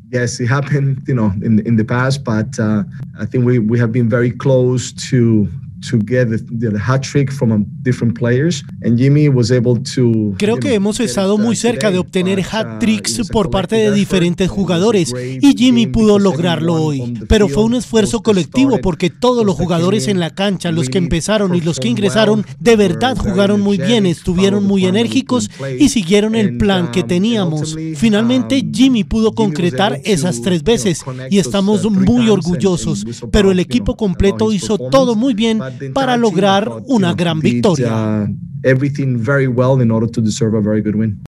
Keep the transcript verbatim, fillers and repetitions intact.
Yes, it happened, you know, in in the past, but uh, I think we we have been very close to to get the, the hat trick from different players, and Jimmy was able to. Creo que hemos estado muy cerca de obtener hat tricks por parte de diferentes jugadores y Jimmy pudo lograrlo hoy, pero fue un esfuerzo colectivo porque todos los jugadores en la cancha, los que empezaron y los que ingresaron, de verdad jugaron muy bien, estuvieron muy enérgicos y siguieron el plan que teníamos. Finalmente Jimmy pudo concretar esas tres veces y estamos muy orgullosos, pero el equipo completo hizo todo muy bien para lograr una gran victoria. Everything very well in order to deserve a very good win.